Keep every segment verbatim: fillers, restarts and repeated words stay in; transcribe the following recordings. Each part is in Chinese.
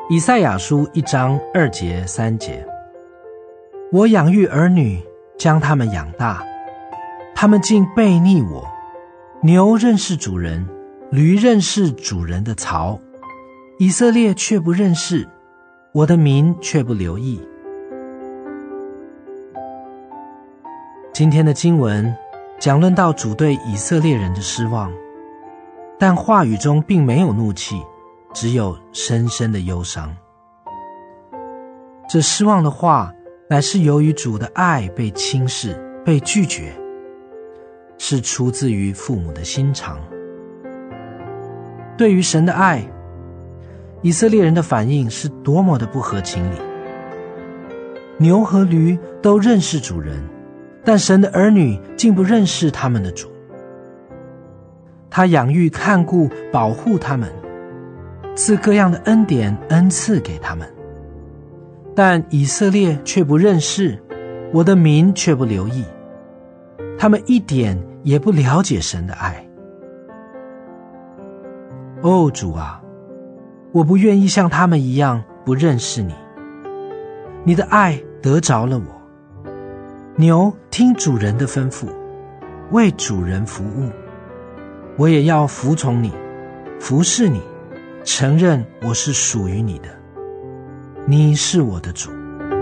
以赛亚书一章二节三节，我养育儿女，将他们养大，他们竟背逆我。牛认识主人，驴认识主人的槽，以色列却不认识，我的民却不留意。今天的经文讲论到主对以色列人的失望，但话语中并没有怒气，只有深深的忧伤。这失望的话乃是由于主的爱被轻视，被拒绝，是出自于父母的心肠。对于神的爱，以色列人的反应是多么的不合情理。牛和驴都认识主人，但神的儿女竟不认识他们的主。他养育看顾保护他们，赐各样的恩典恩赐给他们，但以色列却不认识，我的民却不留意，他们一点也不了解神的爱。哦，主啊，我不愿意像他们一样不认识你。你的爱得着了我。牛听主人的吩咐，为主人服务，我也要服从你，服侍你，承认我是属于你的，你是我的主。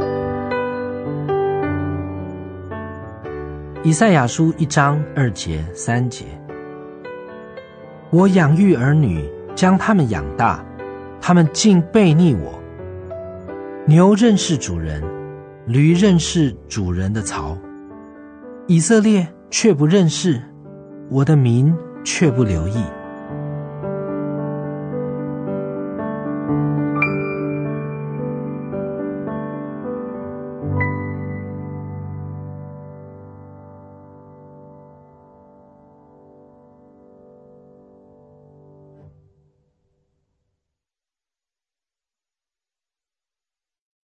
以赛亚书一章二节三节，我养育儿女，将他们养大，他们竟背逆我。牛认识主人，驴认识主人的槽，以色列却不认识，我的民却不留意。